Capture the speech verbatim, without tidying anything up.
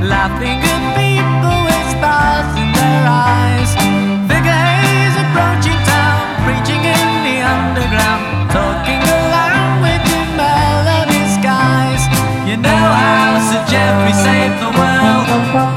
laughing at people with stars in their eyes. Figure he's approaching town, preaching in the underground, talking a language in melody skies. You know how Sir Geoffrey saved the world.